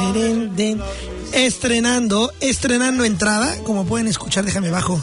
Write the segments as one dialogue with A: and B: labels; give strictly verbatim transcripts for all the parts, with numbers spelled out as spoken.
A: den, den. Estrenando, estrenando entrada, como pueden escuchar, déjame bajo.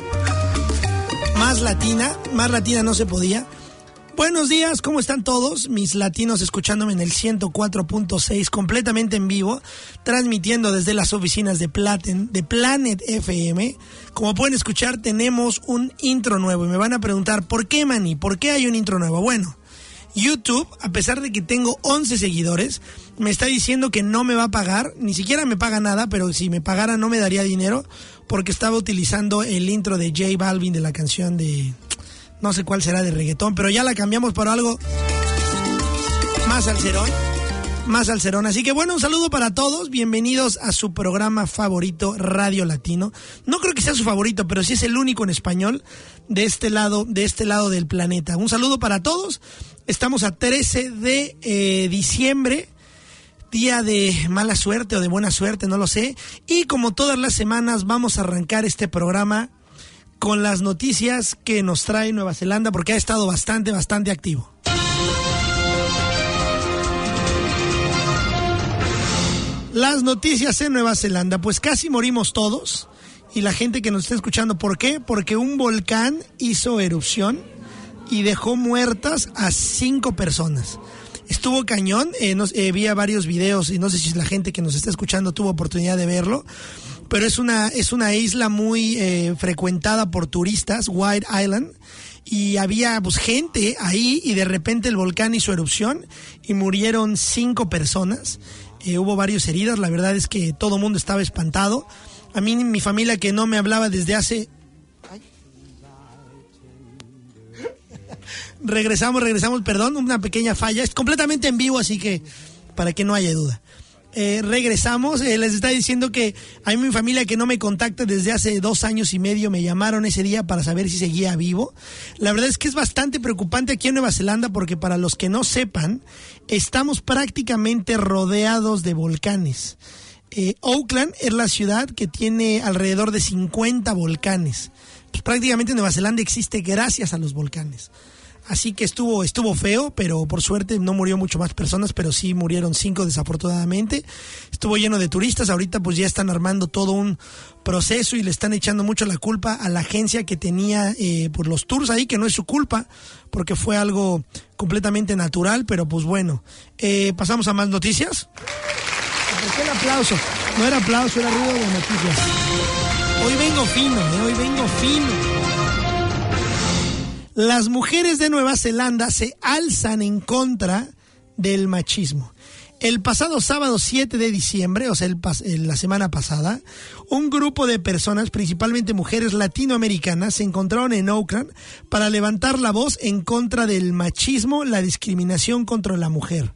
A: Más latina, más latina no se podía. Buenos días, ¿cómo están todos? Mis latinos escuchándome en el ciento cuatro punto seis, completamente en vivo, transmitiendo desde las oficinas de, Platen, de Planet F M. Como pueden escuchar, tenemos un intro nuevo y me van a preguntar, ¿por qué, Manny? ¿Por qué hay un intro nuevo? Bueno, YouTube, a pesar de que tengo once seguidores, me está diciendo que no me va a pagar, ni siquiera me paga nada, pero si me pagara no me daría dinero, porque estaba utilizando el intro de J Balvin de la canción de... no sé cuál será, de reggaetón, pero ya la cambiamos por algo más salserón, más salserón. Así que bueno, un saludo para todos, bienvenidos a su programa favorito, Radio Latino. No creo que sea su favorito, pero sí es el único en español de este lado, de este lado del planeta. Un saludo para todos. Estamos a trece de eh, diciembre, día de mala suerte o de buena suerte, no lo sé. Y como todas las semanas vamos a arrancar este programa con las noticias que nos trae Nueva Zelanda, porque ha estado bastante, bastante activo. Las noticias en Nueva Zelanda, pues casi morimos todos, y la gente que nos está escuchando, ¿por qué? Porque un volcán hizo erupción y dejó muertas a cinco personas. Estuvo cañón, eh, nos, eh, vi varios videos, y no sé si la gente que nos está escuchando tuvo oportunidad de verlo, pero es una es una isla muy eh, frecuentada por turistas, White Island, y había pues gente ahí y de repente el volcán hizo erupción y murieron cinco personas, eh, hubo varios heridos, la verdad es que todo el mundo estaba espantado. A mí, mi familia que no me hablaba desde hace... Ay. regresamos, regresamos, perdón, una pequeña falla, es completamente en vivo, así que para que no haya duda. Eh, regresamos, eh, les está diciendo que hay mi familia que no me contacta desde hace dos años y medio, me llamaron ese día para saber si seguía vivo. La verdad es que es bastante preocupante aquí en Nueva Zelanda porque para los que no sepan, estamos prácticamente rodeados de volcanes. Eh, Auckland es la ciudad que tiene alrededor de cincuenta volcanes. Pues prácticamente Nueva Zelanda existe gracias a los volcanes. Así que estuvo estuvo feo, pero por suerte no murió mucho más personas, pero sí murieron cinco desafortunadamente. Estuvo lleno de turistas, ahorita pues ya están armando todo un proceso y le están echando mucho la culpa a la agencia que tenía eh, por los tours ahí, que no es su culpa, porque fue algo completamente natural, pero pues bueno. Eh, ¿Pasamos a más noticias? ¿Por qué el aplauso? No era aplauso, era ruido de noticias. Hoy vengo fino, ¿eh? Hoy vengo fino. Las mujeres de Nueva Zelanda se alzan en contra del machismo. El pasado sábado siete de diciembre, o sea, el pas- la semana pasada, un grupo de personas, principalmente mujeres latinoamericanas, se encontraron en Auckland para levantar la voz en contra del machismo, la discriminación contra la mujer.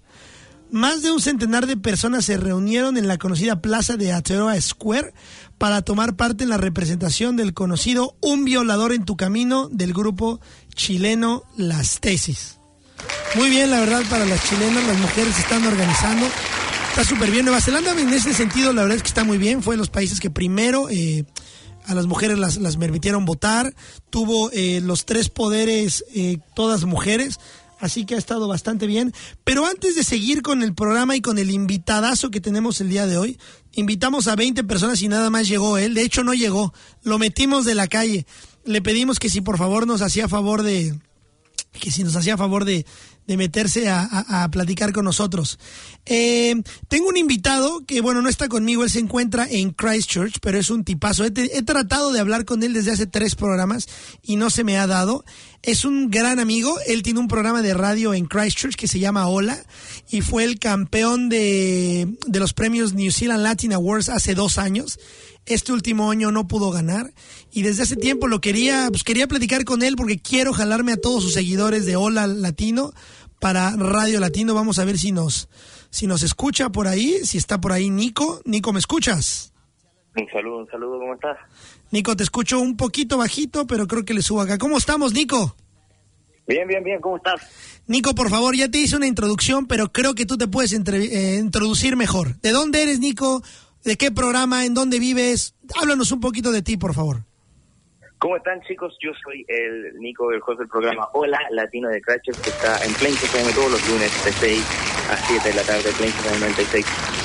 A: Más de un centenar de personas se reunieron en la conocida plaza de Aotearoa Square para tomar parte en la representación del conocido Un Violador en tu Camino del grupo chileno Las Tesis. Muy bien, la verdad, para las chilenas, las mujeres se están organizando. Está súper bien. Nueva Zelanda en ese sentido, la verdad es que está muy bien. Fue de los países que primero eh, a las mujeres las, las permitieron votar. Tuvo eh, los tres poderes, eh, todas mujeres. Así que ha estado bastante bien. Pero antes de seguir con el programa y con el invitadazo que tenemos el día de hoy, invitamos a veinte personas y nada más llegó él. De hecho, no llegó. Lo metimos de la calle. Le pedimos que si por favor nos hacía favor de... que si nos hacía favor de, de meterse a, a, a platicar con nosotros. Eh, tengo un invitado que, bueno, no está conmigo, él se encuentra en Christchurch, pero es un tipazo. He, he tratado de hablar con él desde hace tres programas y no se me ha dado. Es un gran amigo, él tiene un programa de radio en Christchurch que se llama Hola y fue el campeón de, de los premios New Zealand Latin Awards hace dos años. Este último año no pudo ganar y desde hace tiempo lo quería, pues quería platicar con él porque quiero jalarme a todos sus seguidores de Hola Latino para Radio Latino. Vamos a ver si nos, si nos escucha por ahí, si está por ahí Nico. Nico, ¿me escuchas?
B: Un saludo, un saludo, ¿cómo estás?
A: Nico, te escucho un poquito bajito, pero creo que le subo acá. ¿Cómo estamos, Nico?
B: Bien, bien, bien, ¿cómo estás?
A: Nico, por favor, ya te hice una introducción, pero creo que tú te puedes entre, eh, introducir mejor. ¿De dónde eres, Nico? ¿De qué programa? ¿En dónde vives? Háblanos un poquito de ti, por favor.
B: ¿Cómo están, chicos? Yo soy el Nico, el host del programa Hola Latino de Christchurch, que está en Plains F M todos los lunes de seis a siete de la tarde, Plains F M noventa y seis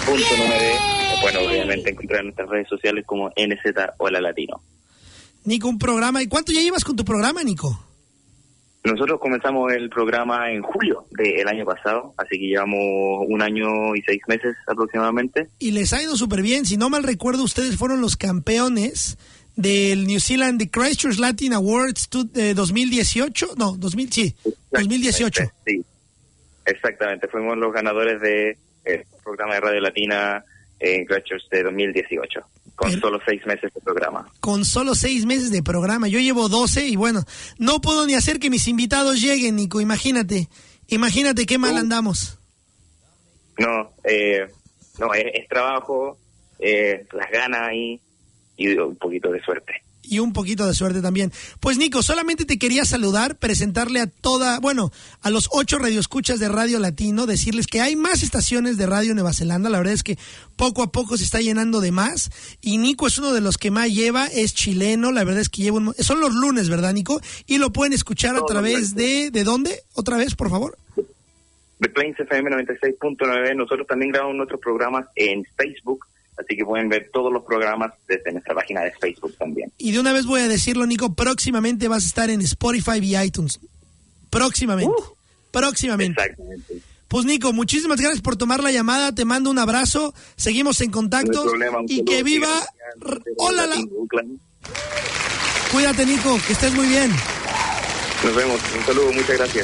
B: punto nueve. Bueno, obviamente encontrar en nuestras redes sociales como N Z Hola Latino.
A: Nico, un programa. ¿Y cuánto ya llevas con tu programa, Nico?
B: Nosotros comenzamos el programa en julio del año pasado, así que llevamos un año y seis meses aproximadamente.
A: Y les ha ido súper bien. Si no mal recuerdo, ustedes fueron los campeones del New Zealand The Christchurch Latin Awards de dos mil dieciocho. No, dos mil, sí, dos mil dieciocho.
B: Sí, exactamente. Fuimos los ganadores del programa de Radio Latina en Christchurch de dos mil dieciocho. Con Pero, solo seis meses de programa.
A: Con solo seis meses de programa. Yo llevo doce y bueno, no puedo ni hacer que mis invitados lleguen, Nico. Imagínate, imagínate qué mal uh, andamos.
B: No, eh, no, es, es trabajo, eh, las ganas ahí y un poquito de suerte.
A: Y un poquito de suerte también. Pues Nico, solamente te quería saludar, presentarle a toda, bueno, a los ocho radioescuchas de Radio Latino, decirles que hay más estaciones de Radio Nueva Zelanda. La verdad es que poco a poco se está llenando de más. Y Nico es uno de los que más lleva, es chileno. La verdad es que lleva un, son los lunes, ¿verdad, Nico? Y lo pueden escuchar a través de, ¿de dónde? Otra vez, por favor.
B: De Plains F M noventa y seis punto nueve. Nosotros también grabamos nuestros programas en Facebook. Así que pueden ver todos los programas desde nuestra página de Facebook también.
A: Y de una vez voy a decirlo, Nico, próximamente vas a estar en Spotify y iTunes. Próximamente. Uh, próximamente.
B: Exactamente.
A: Pues Nico, muchísimas gracias por tomar la llamada. Te mando un abrazo. Seguimos en contacto.
B: No problema,
A: y que viva... Hola, la... Cuídate, Nico, que estés muy bien.
B: Nos vemos. Un saludo, muchas gracias.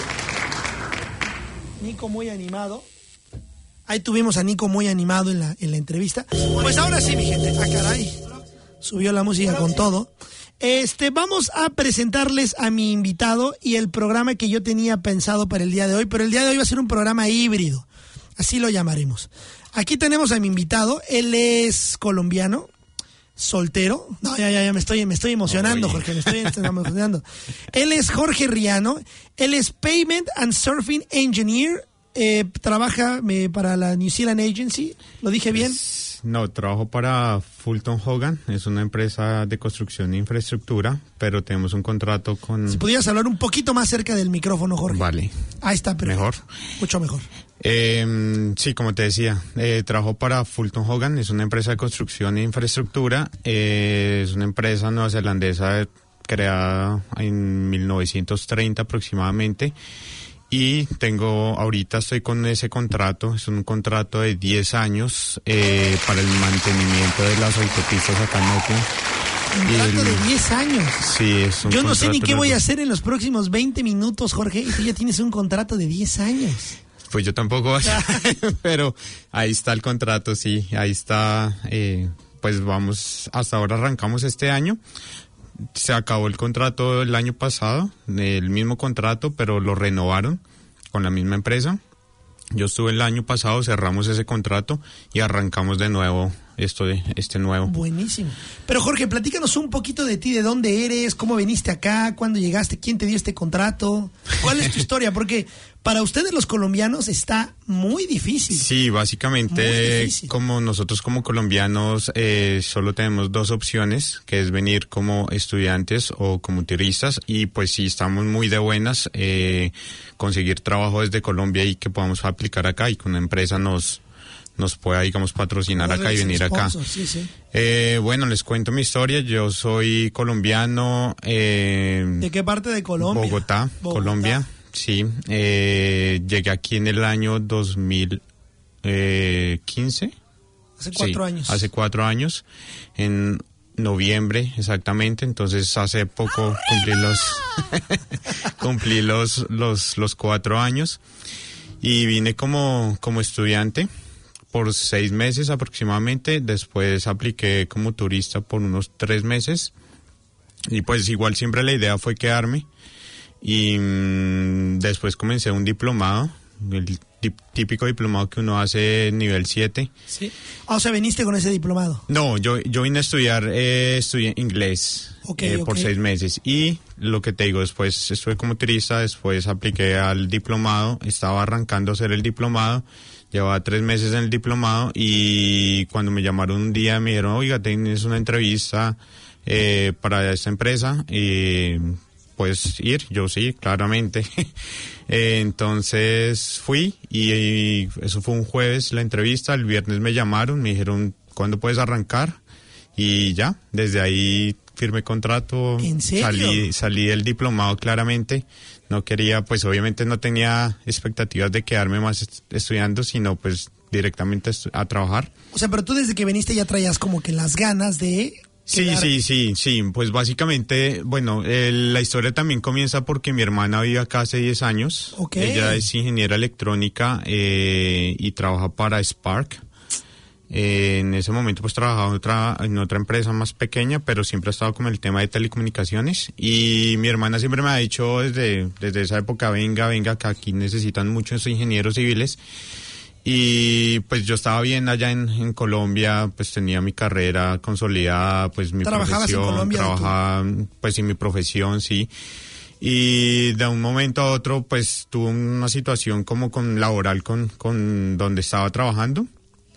A: Nico muy animado. Ahí tuvimos a Nico muy animado en la en la entrevista. Pues ahora sí, mi gente. Ah, caray. Subió la música con todo. Este, vamos a presentarles a mi invitado y el programa que yo tenía pensado para el día de hoy, pero el día de hoy va a ser un programa híbrido. Así lo llamaremos. Aquí tenemos a mi invitado. Él es colombiano, soltero. No, ya, ya, ya me estoy, me estoy emocionando, Oye. Jorge, me estoy emocionando. Él es Jorge Riano. Él es Payment and Surfing Engineer. Eh, trabaja eh, para la New Zealand Agency, ¿lo dije bien?
C: Es, no, trabajo para Fulton Hogan, es una empresa de construcción e infraestructura, pero tenemos un contrato con...
A: Si pudieras hablar un poquito más cerca del micrófono, Jorge.
C: Vale.
A: Ahí está, perfecto.
C: Mejor.
A: Mucho mejor.
C: Eh, sí, como te decía, eh, trabajo para Fulton Hogan, es una empresa de construcción e infraestructura, eh, es una empresa neozelandesa creada en mil novecientos treinta aproximadamente. Y tengo, ahorita estoy con ese contrato, es un contrato de diez años eh, para el mantenimiento de las autopistas acá en Auckland.
A: Un contrato el, de diez años.
C: Sí, es un
A: Yo no sé ni qué voy
C: de...
A: a hacer en los próximos veinte minutos, Jorge, y tú ya tienes un contrato de diez años.
C: Pues yo tampoco, pero ahí está el contrato, sí, ahí está, eh, pues vamos, hasta ahora arrancamos este año. Se acabó el contrato el año pasado, el mismo contrato, pero lo renovaron con la misma empresa. Yo estuve el año pasado, cerramos ese contrato y arrancamos de nuevo esto de este nuevo.
A: Buenísimo. Pero Jorge, platícanos un poquito de ti, de dónde eres, cómo viniste acá, cuándo llegaste, quién te dio este contrato, cuál es tu historia, porque para ustedes los colombianos está muy difícil.
C: Sí, básicamente difícil. Como nosotros como colombianos eh, solo tenemos dos opciones, que es venir como estudiantes o como turistas, y pues sí estamos muy de buenas eh, conseguir trabajo desde Colombia y que podamos aplicar acá y que una empresa nos nos pueda, digamos, patrocinar acá y venir
A: sponsor,
C: acá.
A: Sí, sí.
C: Eh, bueno, les cuento mi historia. Yo soy colombiano. Eh,
A: ¿De qué parte de Colombia?
C: Bogotá, Bogotá. Colombia. Sí. Eh, llegué aquí en el año dos mil quince.
A: Hace cuatro
C: sí,
A: años.
C: Hace cuatro años. En noviembre, exactamente. Entonces, hace poco cumplí los cumplí los, los, los cuatro años. Y vine como, como estudiante por seis meses aproximadamente, después apliqué como turista por unos tres meses y pues igual siempre la idea fue quedarme y mmm, después comencé un diplomado, el típico diplomado que uno hace nivel siete.
A: Sí. O sea, ¿viniste con ese diplomado?
C: No, yo, yo vine a estudiar, eh, estudié inglés
A: okay,
C: eh,
A: okay.
C: por seis meses y lo que te digo, después estuve como turista, después apliqué al diplomado, estaba arrancando a hacer el diplomado, llevaba tres meses en el diplomado y cuando me llamaron un día me dijeron, oiga, tienes una entrevista eh, para esta empresa y ¿puedes ir? Yo sí, claramente. eh, entonces fui y, y eso fue un jueves la entrevista, el viernes me llamaron, me dijeron, ¿cuándo puedes arrancar? Y ya, desde ahí firmé contrato.
A: ¿En serio?
C: Salí, salí del diplomado claramente. No quería, pues obviamente no tenía expectativas de quedarme más est- estudiando, sino pues directamente a trabajar.
A: O sea, pero tú desde que viniste ya traías como que las ganas de...
C: Sí,
A: quedar...
C: sí, sí, sí, pues básicamente, bueno, eh, la historia también comienza porque mi hermana vive acá hace diez años.
A: Okay.
C: Ella es ingeniera electrónica eh, y trabaja para Spark. Eh, en ese momento pues trabajaba en otra, en otra empresa más pequeña, pero siempre ha estado con el tema de telecomunicaciones. Y mi hermana siempre me ha dicho desde, desde esa época, venga, venga, que aquí necesitan muchos ingenieros civiles. Y pues yo estaba bien allá en, en Colombia, pues tenía mi carrera consolidada, pues mi
A: ¿Trabajabas
C: profesión,
A: en Colombia?
C: trabajaba pues en mi profesión, sí. Y de un momento a otro pues tuve una situación como con laboral con, con donde estaba trabajando.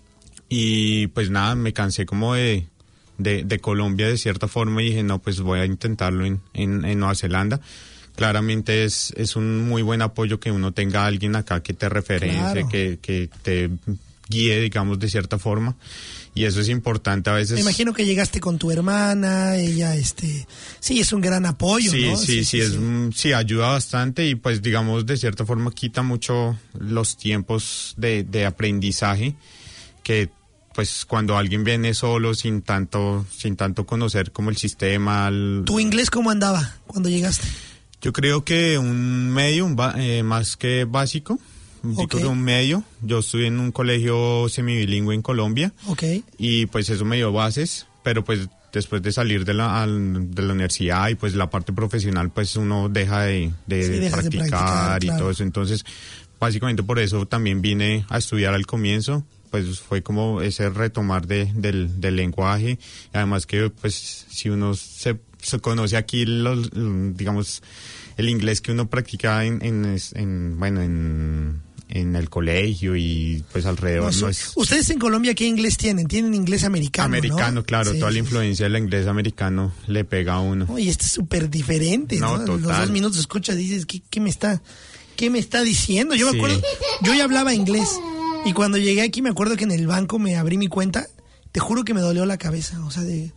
C: Y pues nada, me cansé como de, de, de Colombia de cierta forma y dije, no, pues voy a intentarlo en, en, en Nueva Zelanda. Claramente es, es un muy buen apoyo que uno tenga a alguien acá que te referencie,
A: Claro.
C: que, que te guíe, digamos, de cierta forma. Y eso es importante a veces.
A: Me imagino que llegaste con tu hermana, ella, este... Sí, es un gran apoyo,
C: sí,
A: ¿no?
C: Sí, sí, sí, es, sí. sí, ayuda bastante y pues, digamos, de cierta forma quita mucho los tiempos de, de aprendizaje que... pues cuando alguien viene solo, sin tanto sin tanto conocer como el sistema... El...
A: ¿Tu inglés cómo andaba cuando llegaste?
C: Yo creo que un medio, un ba- eh, más que básico, yo
A: Okay.
C: creo que un medio. Yo estuve en un colegio semibilingüe en Colombia
A: Ok.
C: y pues eso me dio bases, pero pues después de salir de la, al- de la universidad y pues la parte profesional, pues uno deja de, de
A: Sí, dejas de
C: practicar,
A: practicar,
C: y
A: claro.
C: todo eso. Entonces, básicamente por eso también vine a estudiar al comienzo. Pues fue como ese retomar de, del, del lenguaje. Además que, pues, si uno se, se conoce aquí, los, digamos, el inglés que uno practica en, en, en bueno, en, en el colegio y pues alrededor.
A: No,
C: No es
A: ¿Ustedes en Colombia qué inglés tienen? Tienen inglés americano,
C: americano,
A: ¿no?
C: claro.
A: Sí,
C: Toda la
A: sí,
C: influencia del inglés americano le pega a uno.
A: Oye, este es súper diferente, ¿no?
C: No, total.
A: Los dos minutos escuchas y dices, ¿qué, qué me está, qué me está diciendo? Yo
C: Sí.
A: me acuerdo, yo ya hablaba inglés y cuando llegué aquí me acuerdo que en el banco me abrí mi cuenta, te juro que me dolió la cabeza, o sea, de...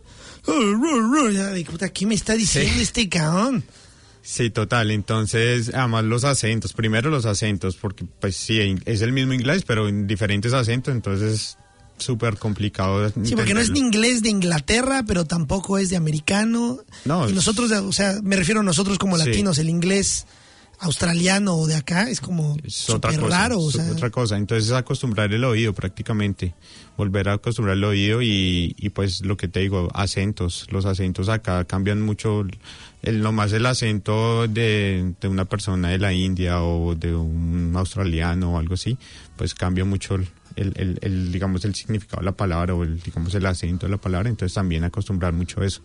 A: de puta, ¿qué me está diciendo
C: Sí.
A: este cabrón?
C: Sí, total. Entonces, además los acentos, primero los acentos, porque pues sí, es el mismo inglés, pero en diferentes acentos, entonces súper complicado.
A: Sí, porque no es de inglés de Inglaterra, pero tampoco es de americano.
C: No,
A: y
C: es-
A: nosotros, o sea, me refiero a nosotros como
C: Sí.
A: latinos, el inglés australiano o de acá es como
C: Es otra
A: súper
C: cosa,
A: raro, o
C: es
A: sea.
C: otra cosa. Entonces es acostumbrar el oído prácticamente, volver a acostumbrar el oído y, y pues lo que te digo, acentos. Los acentos acá cambian mucho, el, nomás el acento de, de una persona de la India o de un australiano o algo así, pues cambia mucho el, el, el, el, digamos, el significado de la palabra o el, digamos, el acento de la palabra. Entonces también acostumbrar mucho eso.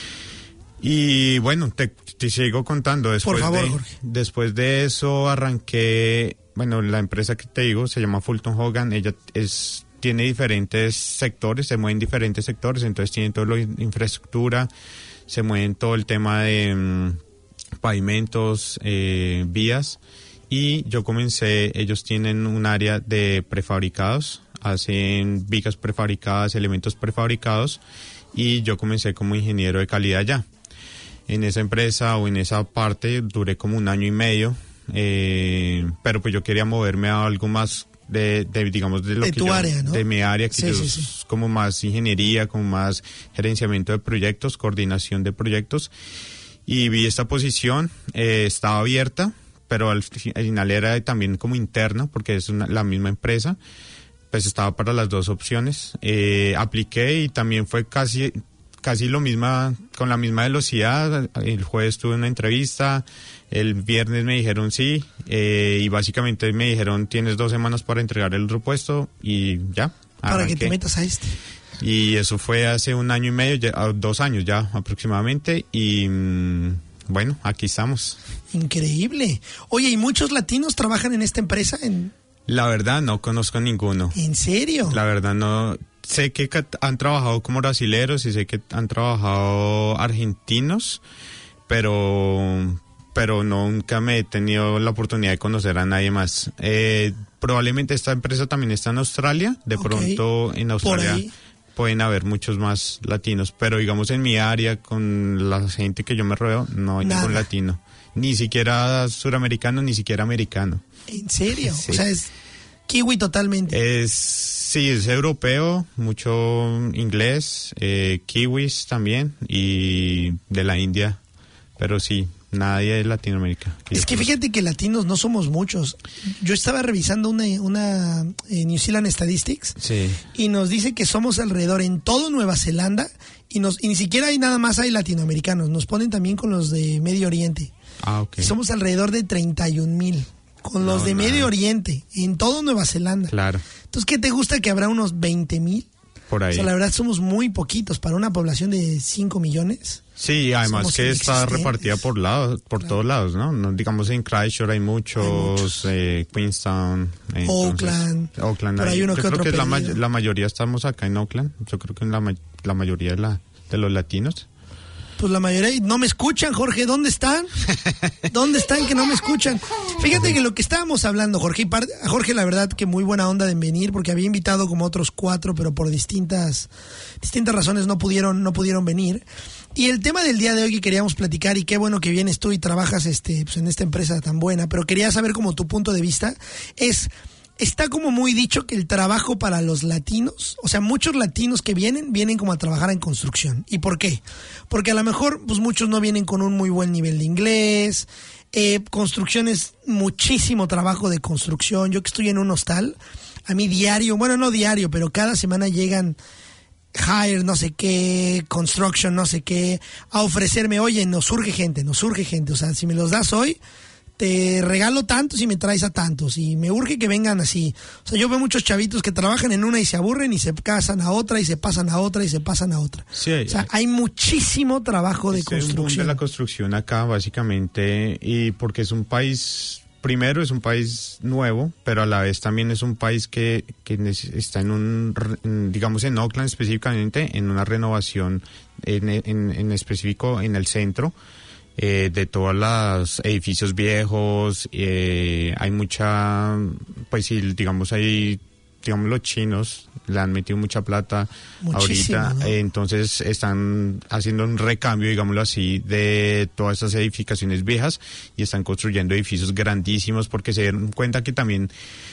C: Y bueno, te, te sigo contando. Después
A: Por favor,
C: de,
A: Jorge.
C: Después de eso arranqué, bueno, la empresa que te digo se llama Fulton Hogan. Ella es tiene diferentes sectores, se mueve en diferentes sectores, entonces tiene todo lo de infraestructura, se mueve en todo el tema de um, pavimentos, eh, vías. Y yo comencé, ellos tienen un área de prefabricados, hacen vigas prefabricadas, elementos prefabricados, y yo comencé como ingeniero de calidad allá. En esa empresa o en esa parte duré como un año y medio, eh, pero pues yo quería moverme a algo más de, de digamos, de lo
A: De
C: que
A: tu
C: yo,
A: área, ¿no?
C: de mi área, que
A: Sí,
C: yo
A: sí, sí.
C: es como más ingeniería, como más gerenciamiento de proyectos, coordinación de proyectos, y vi esta posición, eh, estaba abierta, pero al, fi- al final era también como interna, porque es una- la misma empresa, pues estaba para las dos opciones. Eh, apliqué y también fue casi casi lo misma, con la misma velocidad. El jueves tuve una entrevista, el viernes me dijeron sí, eh, y básicamente me dijeron tienes dos semanas para entregar el otro puesto y ya.
A: Para
C: arranqué.
A: que te metas a este.
C: Y eso fue hace un año y medio, ya, ah, dos años ya aproximadamente, y mm, bueno, aquí estamos.
A: Increíble. Oye, ¿y muchos latinos trabajan en esta empresa? ¿En,
C: La verdad no conozco ninguno.
A: ¿en serio?
C: La verdad no. Sé que cat- han trabajado como brasileros y sé que han trabajado argentinos, pero pero nunca me he tenido la oportunidad de conocer a nadie más. Eh, probablemente esta empresa también está en Australia, de okay. pronto en Australia pueden haber muchos más latinos, pero digamos en mi área, con la gente que yo me rodeo, no hay Nada. ningún latino, ni siquiera suramericano, ni siquiera americano.
A: ¿En serio? Sí. O sea, es kiwi totalmente.
C: Es, sí, es europeo, mucho inglés, eh, kiwis también, y de la India, pero sí. Nadie de Latinoamérica.
A: Es que fíjate que latinos no somos muchos. Yo estaba revisando una, una eh, New Zealand Statistics
C: sí.
A: y nos dice que somos alrededor en todo Nueva Zelanda y, nos, y ni siquiera hay nada más hay latinoamericanos. Nos ponen también con los de Medio Oriente.
C: Ah, ok.
A: Y somos alrededor de treinta y un mil con los no, de nada. Medio Oriente en todo Nueva Zelanda.
C: Claro.
A: Entonces, ¿qué te gusta que habrá unos veinte mil?
C: Por ahí.
A: O sea, la verdad somos muy poquitos para una población de cinco millones.
C: Sí, además somos que está repartida por lados, por claro. todos lados, ¿no? ¿no? Digamos en Christchurch hay muchos, hay muchos. Eh, Queenstown, eh,
A: Oakland,
C: entonces, Oakland
A: por ahí uno
C: yo
A: que
C: creo
A: otro
C: que la, may- la mayoría estamos acá en Oakland. Yo creo que la, ma- la mayoría de, la, de los latinos.
A: Pues la mayoría no me escuchan, Jorge. ¿Dónde están? ¿Dónde están que no me escuchan? Fíjate que lo que estábamos hablando, Jorge, y par- a Jorge la verdad que muy buena onda de venir, porque había invitado como otros cuatro, pero por distintas distintas razones no pudieron no pudieron venir. Y el tema del día de hoy que queríamos platicar, y qué bueno que vienes tú y trabajas este pues en esta empresa tan buena, pero quería saber como tu punto de vista, es... Está como muy dicho que el trabajo para los latinos, o sea, muchos latinos que vienen, vienen como a trabajar en construcción. ¿Y por qué? Porque a lo mejor, pues muchos no vienen con un muy buen nivel de inglés, eh, construcción es muchísimo trabajo de construcción. Yo que estoy en un hostal, a mí diario, bueno, no diario, pero cada semana llegan hire no sé qué, construction no sé qué, a ofrecerme, oye, nos surge gente, nos surge gente, o sea, si me los das hoy, te regalo tantos y me traes a tantos, y me urge que vengan así. O sea, yo veo muchos chavitos que trabajan en una y se aburren y se casan a otra y se pasan a otra y se pasan a otra.
C: Sí,
A: o sea, hay muchísimo trabajo de construcción.
C: Es un boom de la construcción acá, básicamente, y porque es un país, primero es un país nuevo, pero a la vez también es un país que, que está en un, digamos en Oakland específicamente, en una renovación en, en, en específico en el centro. Eh, de todos los edificios viejos, eh, hay mucha, pues sí, digamos, hay, digamos, los chinos le han metido mucha plata Muchísimo, ahorita, ¿no? eh, entonces están haciendo un recambio, digámoslo así, de todas esas edificaciones viejas y están construyendo edificios grandísimos porque se dieron cuenta que también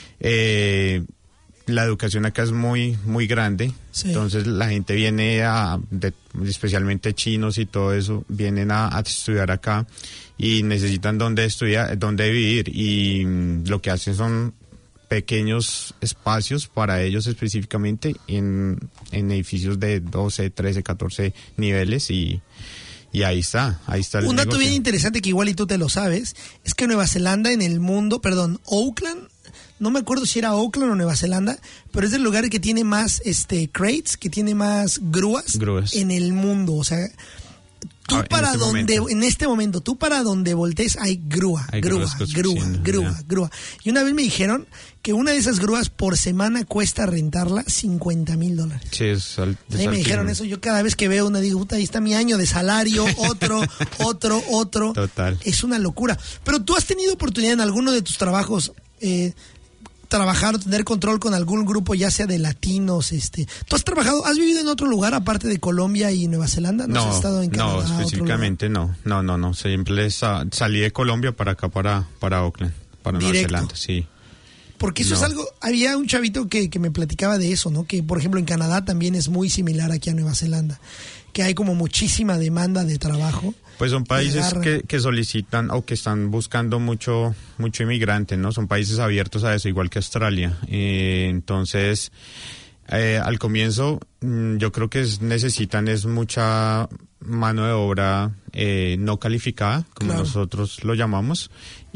C: eh, la educación acá es muy muy grande, sí. Entonces la gente viene a, de, especialmente chinos y todo eso, vienen a, a estudiar acá y necesitan dónde estudiar, dónde vivir, y mm, lo que hacen son pequeños espacios para ellos específicamente en, en edificios de doce, trece, catorce niveles y... Y ahí está, ahí está el
A: Un dato
C: negocio.
A: bien interesante que igual y tú te lo sabes, es que Nueva Zelanda en el mundo, perdón, Auckland, no me acuerdo si era Auckland o Nueva Zelanda, pero es el lugar que tiene más este crates, que tiene más grúas,
C: grúas.
A: en el mundo. O sea, tú ah, para este donde, momento. en este momento, tú para donde voltees hay grúa, hay grúa, grúa, grúa, yeah. grúa. Y una vez me dijeron que una de esas grúas por semana cuesta rentarla cincuenta mil dólares.
C: Sí, es al, es
A: Ahí me dijeron eso. Yo cada vez que veo una digo, puta, ahí está mi año de salario, otro, otro, otro.
C: Total.
A: Es una locura. Pero tú has tenido oportunidad en alguno de tus trabajos, eh, trabajar o tener control con algún grupo, ya sea de latinos, este. ¿Tú has trabajado, has vivido en otro lugar aparte de Colombia y Nueva Zelanda? ¿No,
C: no
A: has estado en Canadá?
C: No, específicamente no, no, no, no. Siempre sa- salí de Colombia para acá, para, para Oakland, para Nueva
A: Directo.
C: Zelanda, sí.
A: Porque eso no. es algo, había un chavito que, que me platicaba de eso, ¿no? Que por ejemplo en Canadá también es muy similar aquí a Nueva Zelanda, que hay como muchísima demanda de trabajo.
C: Pues son países que, que solicitan o que están buscando mucho mucho inmigrante, ¿no? Son países abiertos a eso, igual que Australia. Eh, entonces, eh, al comienzo, mmm, yo creo que es, necesitan es mucha mano de obra eh, no calificada, como claro. nosotros lo llamamos,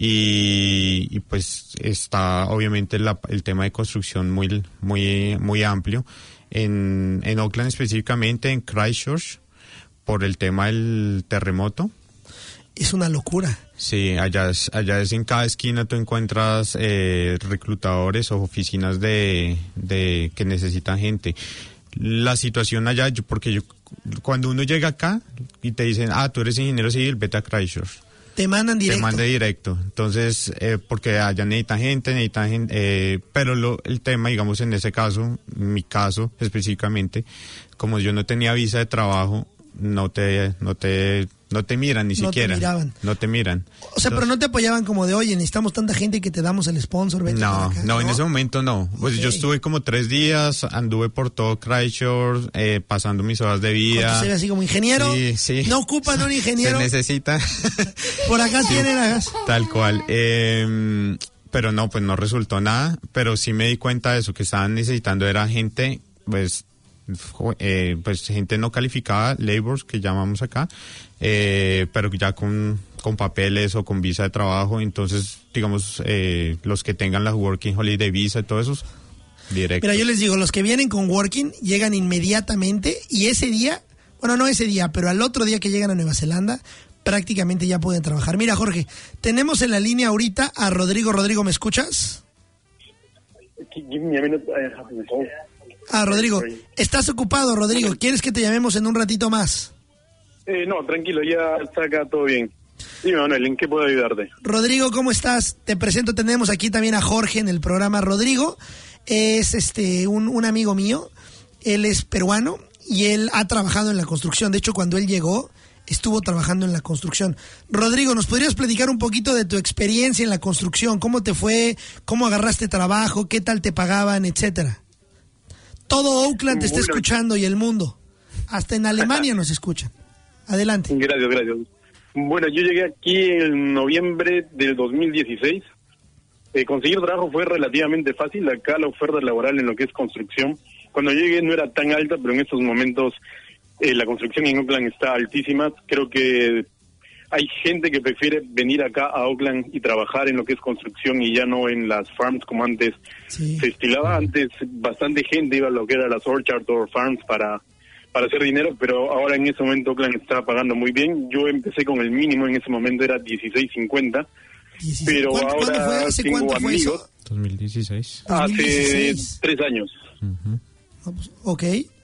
C: y, y pues está obviamente la, el tema de construcción muy muy muy amplio. En, en Oakland específicamente, en Christchurch, por el tema del terremoto.
A: Es una locura.
C: Sí, allá es, allá es en cada esquina tú encuentras eh, reclutadores o oficinas de, de que necesitan gente. la situación allá, yo, porque yo, cuando uno llega acá y te dicen, ah, tú eres ingeniero civil, vete a Chrysler.
A: Te mandan directo.
C: Te manda directo. Entonces, eh, porque allá necesitan gente, necesitan gente, eh, pero lo, el tema, digamos, en ese caso, en mi caso específicamente, como yo no tenía visa de trabajo, no te, no te, no te miran ni
A: no
C: siquiera.
A: Te miraban.
C: No te miran.
A: O sea,
C: Entonces,
A: pero no te apoyaban como de, oye, necesitamos tanta gente que te damos el sponsor, vete
C: no,
A: para acá.
C: no, no, en ese momento no. Pues
A: okay.
C: Yo estuve como tres días, anduve por todo Chrysler, eh, pasando mis horas de vida.
A: Se ve así como ingeniero.
C: Sí, sí.
A: No ocupan un ingeniero.
C: Se necesita.
A: Por acá sí, tienen a...
C: Tal cual. Eh, pero no, pues no resultó nada. Pero sí me di cuenta de eso, que estaban necesitando era gente, pues, eh, pues gente no calificada, laborers que llamamos acá, eh, pero ya con, con papeles o con visa de trabajo. Entonces, digamos, eh, los que tengan la Working Holiday Visa y todo eso, directo.
A: Mira, yo les digo, los que vienen con Working llegan inmediatamente y ese día, bueno, no ese día, pero al otro día que llegan a Nueva Zelanda, prácticamente ya pueden trabajar. Mira, Jorge, tenemos en la línea ahorita a Rodrigo. Rodrigo, ¿me escuchas? Ah, Rodrigo, ¿estás ocupado, Rodrigo? ¿Quieres que te llamemos en un ratito más?
D: Eh, no, tranquilo, ya está acá todo bien. Dime, Manuel, ¿en qué puedo ayudarte?
A: Rodrigo, ¿cómo estás? Te presento, tenemos aquí también a Jorge en el programa. Rodrigo es este un, un amigo mío, él es peruano y él ha trabajado en la construcción. De hecho, cuando él llegó, estuvo trabajando en la construcción. Rodrigo, ¿nos podrías platicar un poquito de tu experiencia en la construcción? ¿Cómo te fue? ¿Cómo agarraste trabajo? ¿Qué tal te pagaban? Etcétera. Todo Oakland te está
D: bueno,
A: escuchando y el mundo. Hasta en Alemania nos escuchan. Adelante.
D: Gracias, gracias. Bueno, yo llegué aquí en noviembre del dos mil dieciséis. Eh, conseguir trabajo fue relativamente fácil. Acá la oferta laboral en lo que es construcción, cuando llegué no era tan alta, pero en estos momentos eh, la construcción en Oakland está altísima. Creo que hay gente que prefiere venir acá a Oakland y trabajar en lo que es construcción y ya no en las farms como antes
A: Sí.
D: se estilaba. Antes bastante gente iba a lo que era las orchards o farms para, para hacer dinero, pero ahora en ese momento Oakland está pagando muy bien. Yo empecé con el mínimo, en ese momento era dieciséis cincuenta, pero
A: ¿Cuánto,
D: ahora
A: ¿cuándo fue? ¿Hace
D: tengo
A: cuánto fue
D: amigos.
A: eso?
C: dos mil dieciséis.
A: dos mil dieciséis.
D: Hace tres años.
C: Uh-huh.
A: No, pues, ok.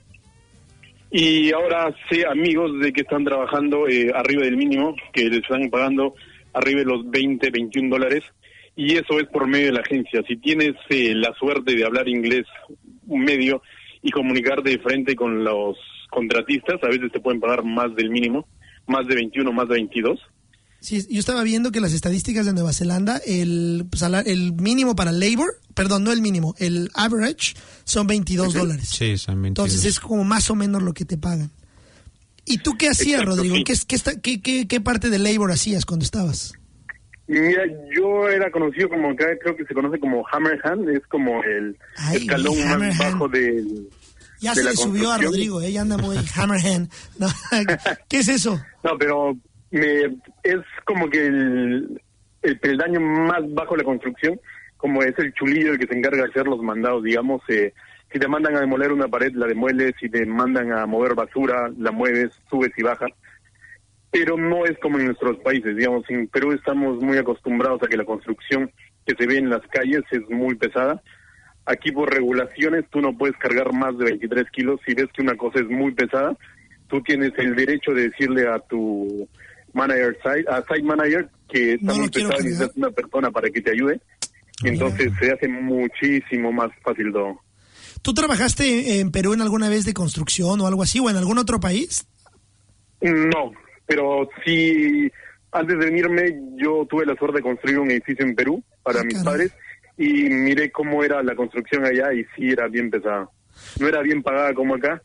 D: Y ahora sé amigos de que están trabajando eh, arriba del mínimo, que les están pagando arriba de los veinte, veintiún dólares, y eso es por medio de la agencia. Si tienes eh, la suerte de hablar inglés un medio y comunicarte de frente con los contratistas, a veces te pueden pagar más del mínimo, más de veintiuno, más de veintidós.
A: Sí, yo estaba viendo que las estadísticas de Nueva Zelanda, el salario, el mínimo para labor, perdón, no el mínimo, el average son veintidós dólares.
C: Sí, son veintidós.
A: Entonces es como más o menos lo que te pagan. ¿Y tú qué hacías,
D: Exacto,
A: Rodrigo?
D: sí.
A: ¿Qué, qué, está- qué, qué, qué parte de labor hacías cuando estabas?
D: Mira, yo era conocido como acá, creo que se conoce como hammerhand, es como el
A: Ay,
D: escalón más
A: hammerhand.
D: bajo del...
A: Ya
D: de
A: se
D: la
A: le subió a
D: construcción.
A: Rodrigo, ella anda muy hammerhand. No, ¿qué es eso?
D: No, pero me, es como que el, el peldaño más bajo de la construcción, como es el chulillo el que se encarga de hacer los mandados, digamos, eh, si te mandan a demoler una pared, la demueles, si te mandan a mover basura, la mueves, subes y bajas, pero no es como en nuestros países, digamos, en Perú estamos muy acostumbrados a que la construcción que se ve en las calles es muy pesada. Aquí por regulaciones tú no puedes cargar más de veintitrés kilos, si ves que una cosa es muy pesada, tú tienes el derecho de decirle a tu manager site, a site manager que está
A: No lo
D: muy
A: quiero
D: pesado y
A: cargar.
D: necesitas una persona para que te ayude. Y entonces se hace muchísimo más fácil todo.
A: ¿Tú trabajaste en Perú en alguna vez de construcción o algo así, o en algún otro país?
D: No, pero sí, antes de venirme yo tuve la suerte de construir un edificio en Perú para
A: Ah,
D: mis
A: caray.
D: padres y miré cómo era la construcción allá y sí era bien pesada. No era bien pagada como acá,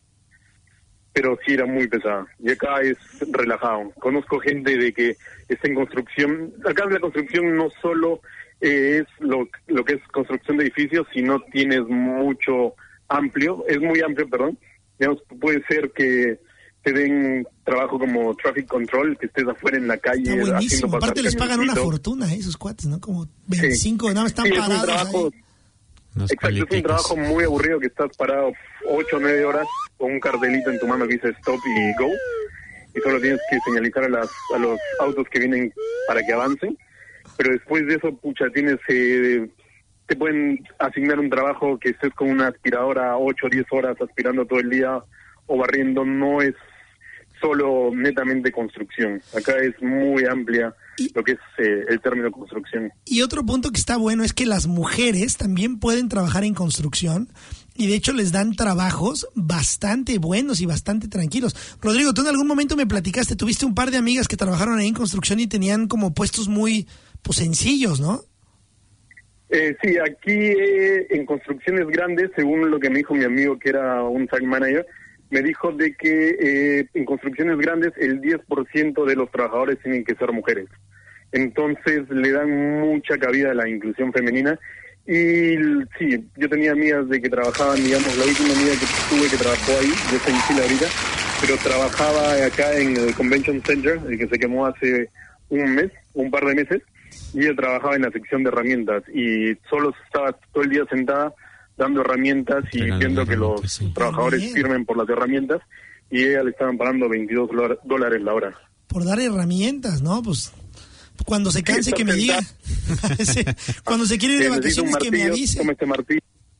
D: pero sí era muy pesada. Y acá es relajado. Conozco gente de que está en construcción. Acá la construcción no solo eh, es lo, lo que es construcción de edificios, sino tienes mucho amplio, es muy amplio, perdón. Digamos, puede ser que te den trabajo como traffic control, que estés afuera en la calle.
A: Está
D: haciendo
A: buenísimo.
D: pasar
A: Aparte les pagan una
D: camioncitos.
A: fortuna, ¿eh? Esos cuates, ¿no? Como veinticinco, nada más están
D: Sí, es un
A: parados
D: trabajo,
A: ahí.
C: Unos
D: exacto, es un
C: politicos.
D: trabajo muy aburrido que estás parado ocho o nueve horas con un cartelito en tu mano que dice stop y go, y solo tienes que señalizar a, las, a los autos que vienen para que avancen, pero después de eso, pucha, tienes eh, te pueden asignar un trabajo que estés con una aspiradora ocho o diez horas aspirando todo el día o barriendo. No es solo netamente construcción. Acá es muy amplia lo que es eh, el término construcción.
A: Y otro punto que está bueno es que las mujeres también pueden trabajar en construcción y de hecho les dan trabajos bastante buenos y bastante tranquilos. Rodrigo, tú en algún momento me platicaste, tuviste un par de amigas que trabajaron ahí en construcción y tenían como puestos muy pues sencillos, ¿no?
D: Eh, sí, aquí eh, en construcciones grandes, según lo que me dijo mi amigo que era un site manager, me dijo de que eh, en construcciones grandes el diez por ciento de los trabajadores tienen que ser mujeres. Entonces le dan mucha cabida a la inclusión femenina. Y sí, yo tenía amigas de que trabajaban, digamos, la última amiga que tuve que trabajó ahí, yo estoy en Chile ahorita, pero trabajaba acá en el Convention Center, el que se quemó hace un mes, un par de meses, y ella trabajaba en la sección de herramientas y solo estaba todo el día sentada dando herramientas y Regalando viendo que los sí. trabajadores Bien. firmen por las herramientas, y ella le estaban pagando veintidós dólares la hora.
A: Por dar herramientas, ¿no? Pues cuando se canse sí, que me diga. sí. Cuando se quiere ir de vacaciones que me avise.
D: Como este martillo.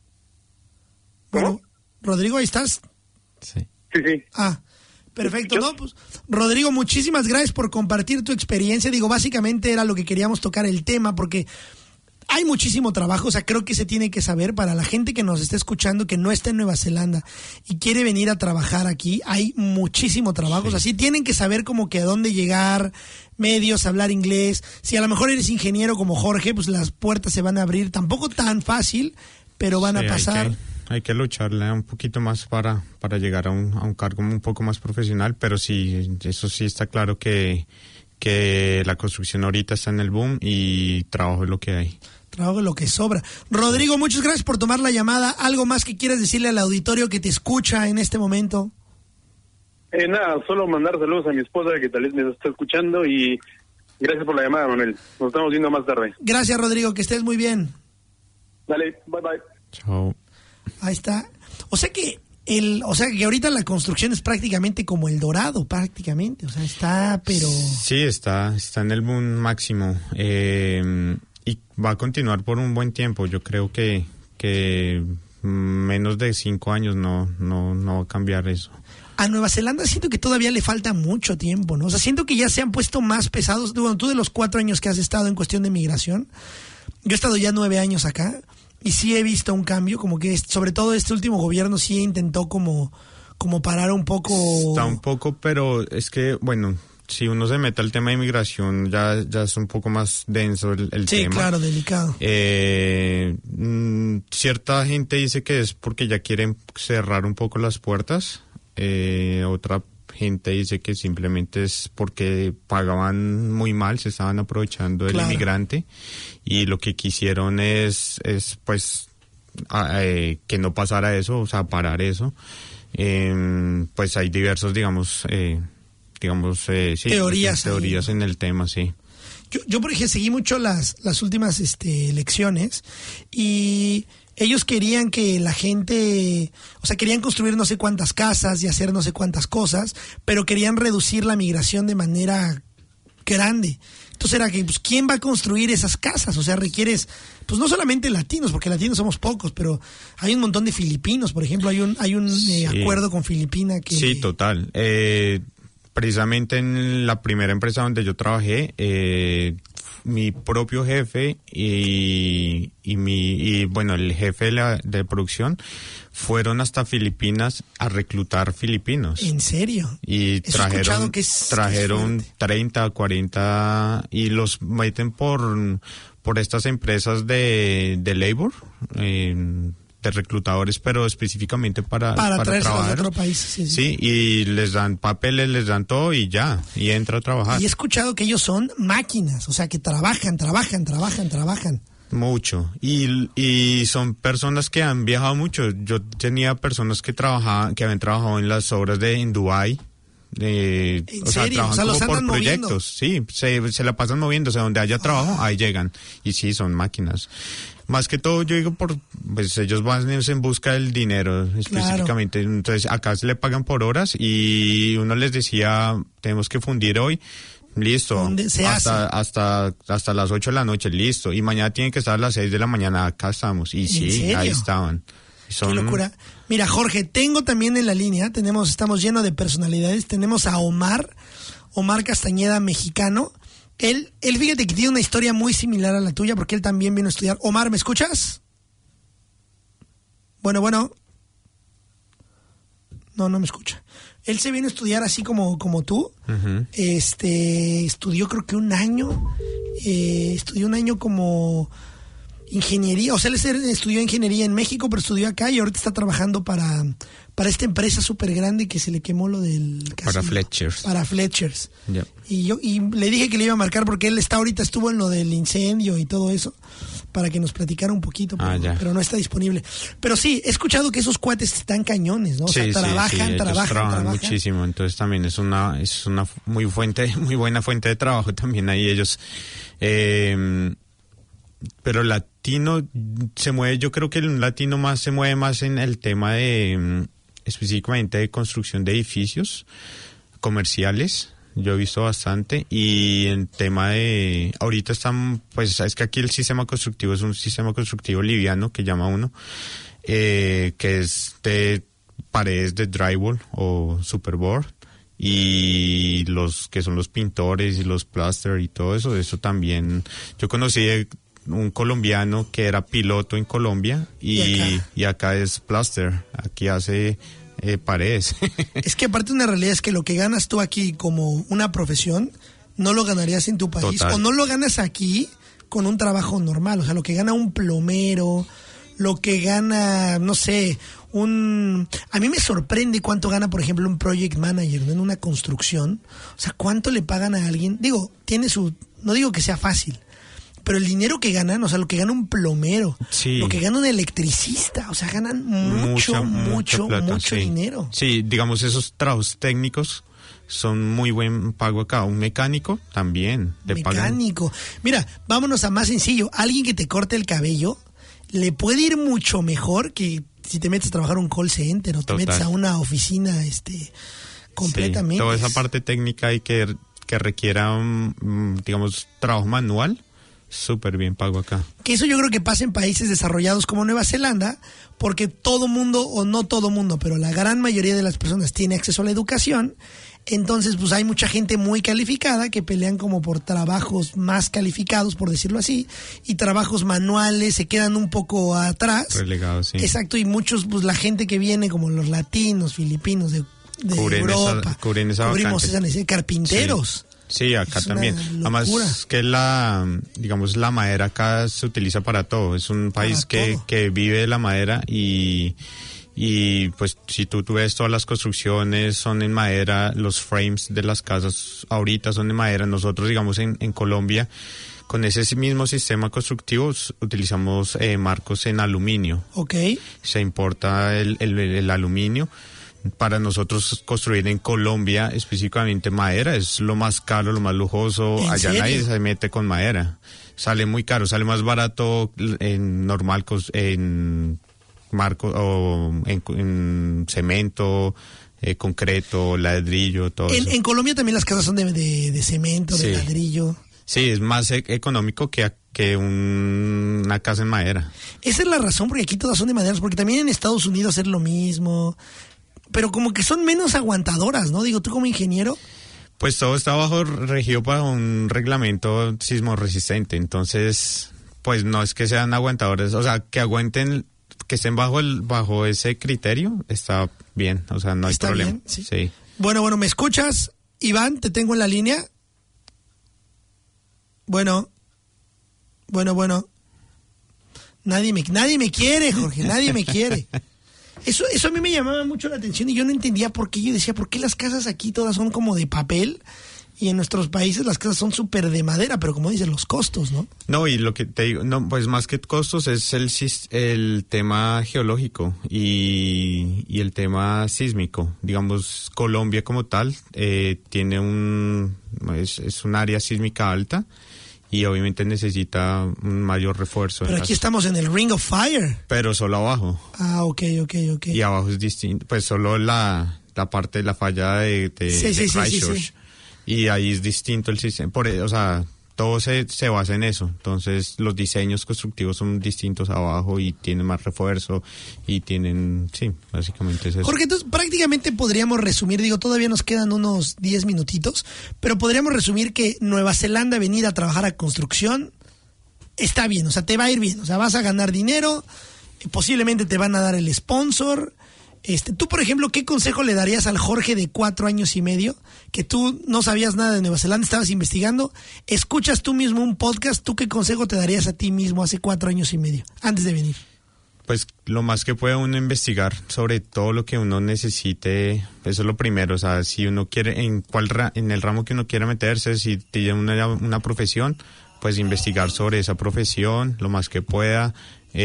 A: Bueno, Rodrigo, ¿ahí estás?
C: Sí.
D: Sí, sí.
A: Ah, perfecto, ¿no? Pues, Rodrigo, muchísimas gracias por compartir tu experiencia. Digo, básicamente era lo que queríamos tocar el tema, porque hay muchísimo trabajo, o sea, creo que se tiene que saber para la gente que nos está escuchando, que no está en Nueva Zelanda y quiere venir a trabajar aquí, hay muchísimo trabajo, sí. o sea, sí tienen que saber como que a dónde llegar, medios, hablar inglés. Si a lo mejor eres ingeniero como Jorge, pues las puertas se van a abrir, tampoco tan fácil, pero van sí, a pasar.
C: Hay que, hay que lucharle un poquito más para, para llegar a un, a un cargo un poco más profesional, pero sí, eso sí está claro que... que la construcción ahorita está en el boom y trabajo es lo que hay.
A: Trabajo es lo que sobra. Rodrigo, muchas gracias por tomar la llamada. ¿Algo más que quieras decirle al auditorio que te escucha en este momento?
D: Eh, nada, solo mandar saludos a mi esposa que tal vez me está escuchando y gracias por la llamada, Manuel. Nos estamos viendo más tarde.
A: Gracias, Rodrigo, que estés muy bien.
D: Dale, bye bye.
C: Chao.
A: Ahí está. O sea que El, o sea que ahorita la construcción es prácticamente como El Dorado, prácticamente, o sea, está, pero...
C: Sí, está, está en el boom máximo, eh, y va a continuar por un buen tiempo. Yo creo que, que menos de cinco años no, no, no va a cambiar eso.
A: A Nueva Zelanda siento que todavía le falta mucho tiempo, ¿no? O sea, siento que ya se han puesto más pesados. Bueno, tú de los cuatro años que has estado en cuestión de migración, yo he estado ya nueve años acá, y sí he visto un cambio, como que sobre todo este último gobierno sí intentó como, como parar un poco...
C: Está un poco, pero es que, bueno, si uno se mete al tema de inmigración, ya, ya es un poco más denso el, el
A: sí,
C: tema. Sí,
A: claro, delicado.
C: Eh, mmm, cierta gente dice que es porque ya quieren cerrar un poco las puertas, eh, otra gente dice que simplemente es porque pagaban muy mal, se estaban aprovechando del claro. inmigrante, y lo que quisieron es, es pues eh, que no pasara eso, o sea, parar eso. Eh, pues hay diversos, digamos, eh, digamos, eh, sí,
A: teorías,
C: teorías en el tema, sí.
A: Yo, yo por ejemplo, seguí mucho las, las últimas este, elecciones y ellos querían que la gente, o sea, querían construir no sé cuántas casas y hacer no sé cuántas cosas, pero querían reducir la migración de manera grande. Entonces era que, pues, ¿quién va a construir esas casas? O sea, requieres, pues, no solamente latinos, porque latinos somos pocos, pero hay un montón de filipinos, por ejemplo, hay un hay un
C: sí.
A: eh, acuerdo con Filipina que...
C: Sí, total. Eh, precisamente en la primera empresa donde yo trabajé, eh, mi propio jefe y, y mi y bueno el jefe de, la, de producción fueron hasta Filipinas a reclutar filipinos.
A: ¿En serio?
C: Y
A: He
C: trajeron
A: que es,
C: trajeron
A: que es
C: treinta, cuarenta y los meten por por estas empresas de de labor, eh, de reclutadores, pero específicamente para
A: para,
C: para trabajar
A: de otro país. Sí, sí.
C: sí, y les dan papeles, les dan todo y ya, y entra a trabajar.
A: Y he escuchado que ellos son máquinas, o sea, que trabajan, trabajan, trabajan, trabajan.
C: Mucho. Y, y son personas que han viajado mucho. Yo tenía personas que trabajaban, que habían trabajado en las obras de en Dubái. Eh,
A: ¿En
C: o sea,
A: serio?
C: trabajan
A: O sea, los
C: como por
A: andan
C: proyectos.
A: moviendo.
C: Sí, se, se la pasan moviendo. O sea, donde haya trabajo, ahí llegan. Y sí, son máquinas. Más que todo, yo digo, por pues ellos van en busca del dinero específicamente. Claro. Entonces, acá se le pagan por horas y uno les decía, tenemos que fundir hoy. Listo,
A: se
C: hasta,
A: hace?
C: hasta hasta las ocho de la noche, listo. Y mañana tienen que estar a las seis de la mañana, acá estamos. Y sí,
A: serio?
C: ahí estaban. Son...
A: Qué locura. Mira, Jorge, tengo también en la línea, tenemos, estamos llenos de personalidades, tenemos a Omar, Omar Castañeda, mexicano. Él, él fíjate que tiene una historia muy similar a la tuya, porque él también vino a estudiar. Omar, ¿me escuchas? Bueno, bueno. No, no me escucha. Él se vino a estudiar así como, como tú. Uh-huh. Este, estudió creo que un año. Eh, estudió un año como ingeniería. O sea, él estudió ingeniería en México, pero estudió acá y ahorita está trabajando para, para esta empresa súper grande que se le quemó lo del casino.
C: Para Fletchers.
A: Para Fletchers.
C: Yep.
A: Y yo y le dije que le iba a marcar porque él está ahorita estuvo en lo del incendio y todo eso, para que nos platicara un poquito, pero,
C: ah,
A: pero no está disponible. Pero sí, he escuchado que esos cuates están cañones, ¿no? O
C: sí,
A: sea, trabajan,
C: sí, sí. Ellos
A: trabajan,
C: trabajan
A: trabajan
C: muchísimo, entonces también es una es una muy fuente, muy buena fuente de trabajo también ahí ellos. Eh, pero latino se mueve, yo creo que el latino más se mueve más en el tema de específicamente de construcción de edificios comerciales. Yo he visto bastante, y en tema de ahorita están, pues es que aquí el sistema constructivo es un sistema constructivo liviano que llama uno, eh, que es de paredes de drywall o superboard, y los que son los pintores y los plaster y todo eso, eso también. Yo conocí un colombiano que era piloto en Colombia y, ¿Y acá? y acá es plaster, aquí hace Eh, paredes.
A: Es que aparte una realidad es que lo que ganas tú aquí como una profesión no lo ganarías en tu país. Total. O no lo ganas aquí con un trabajo normal. O sea, lo que gana un plomero, lo que gana, no sé, un... A mí me sorprende cuánto gana, por ejemplo, un project manager, ¿no? En una construcción. O sea, cuánto le pagan a alguien. Digo, tiene su... No digo que sea fácil, pero el dinero que ganan, o sea, lo que gana un plomero,
C: sí.
A: lo que gana un electricista, o sea, ganan mucho, mucha, mucho, plata, mucho
C: sí.
A: dinero.
C: Sí, digamos, esos trabajos técnicos son muy buen pago acá. Un mecánico también te
A: Mecánico.
C: pagan.
A: Mira, vámonos a más sencillo. Alguien que te corte el cabello le puede ir mucho mejor que si te metes a trabajar un call center o te Total. metes a una oficina este completamente.
C: Sí, toda esa parte técnica y que, que requiera, um, digamos, trabajo manual, súper bien pago acá.
A: Que eso yo creo que pasa en países desarrollados como Nueva Zelanda, porque todo mundo, o no todo mundo, pero la gran mayoría de las personas tiene acceso a la educación. Entonces, pues hay mucha gente muy calificada que pelean como por trabajos más calificados, por decirlo así, y trabajos manuales se quedan un poco atrás.
C: Relegados, sí.
A: Exacto, y muchos, pues la gente que viene, como los latinos, filipinos, de, de
C: cubren
A: Europa,
C: esa, cubren esa
A: cubrimos esa necesidad, carpinteros.
C: Sí. Sí, acá
A: es
C: también. Además que la, digamos, la madera acá se utiliza para todo. Es un país que, que vive de la madera y, y pues si tú, tú ves todas las construcciones son en madera, los frames de las casas ahorita son de madera. Nosotros, digamos, en, en Colombia, con ese mismo sistema constructivo utilizamos eh, marcos en aluminio.
A: Ok.
C: Se importa el, el, el aluminio. Para nosotros construir en Colombia específicamente madera es lo más caro, lo más lujoso.
A: ¿En
C: Allá
A: serio?
C: nadie se mete con madera. Sale muy caro, sale más barato en normal, en marco o en, en cemento, eh, concreto, ladrillo, todo
A: en,
C: eso.
A: En Colombia también las casas son de, de, de cemento, sí. de ladrillo.
C: Sí, es más e- económico que, que un, una casa en madera.
A: Esa es la razón porque aquí todas son de madera, porque también en Estados Unidos es lo mismo. Pero como que son menos aguantadoras, ¿no? Digo, tú como ingeniero.
C: Pues todo está bajo regido para un reglamento sismo resistente, entonces, pues no es que sean aguantadoras, o sea, que aguanten, que estén bajo el bajo ese criterio, está bien, o sea, no hay
A: ¿Está
C: problema.
A: Bien? Sí.
C: Sí.
A: Bueno, bueno, ¿me escuchas, Iván? ¿Te tengo en la línea? Bueno, bueno, bueno. Nadie me, nadie me quiere, Jorge, nadie me quiere. Eso, eso a mí me llamaba mucho la atención y yo no entendía por qué. Yo decía, ¿por qué las casas aquí todas son como de papel? Y en nuestros países las casas son súper de madera, pero como dicen, los costos, ¿no?
C: No, y lo que te digo, no, pues más que costos es el, el tema geológico y, y el tema sísmico. Digamos, Colombia como tal eh, tiene un, es, es un área sísmica alta y obviamente necesita un mayor refuerzo.
A: Pero aquí estamos en el Ring of Fire.
C: Pero solo abajo.
A: Ah, ok, ok, ok.
C: Y abajo es distinto, pues solo la, la parte de la falla de, de,
A: sí,
C: de
A: sí,
C: Christchurch.
A: Sí, sí, sí.
C: Y ahí es distinto el sistema, por, o sea, todo se, se basa en eso. Entonces los diseños constructivos son distintos abajo y tienen más refuerzo y tienen, sí, básicamente es eso.
A: Jorge, entonces prácticamente podríamos resumir, digo, todavía nos quedan unos diez minutitos, pero podríamos resumir que Nueva Zelanda venir a trabajar a construcción está bien, o sea, te va a ir bien, o sea, vas a ganar dinero, posiblemente te van a dar el sponsor. Este, tú, por ejemplo, ¿qué consejo le darías al Jorge de cuatro años y medio? Que tú no sabías nada de Nueva Zelanda, estabas investigando, escuchas tú mismo un podcast, ¿tú qué consejo te darías a ti mismo hace cuatro años y medio, antes de venir?
C: Pues lo más que puede uno investigar sobre todo lo que uno necesite, eso es lo primero, o sea, si uno quiere, en cuál ra- en el ramo que uno quiera meterse, si tiene una, una profesión, pues investigar sobre esa profesión lo más que pueda.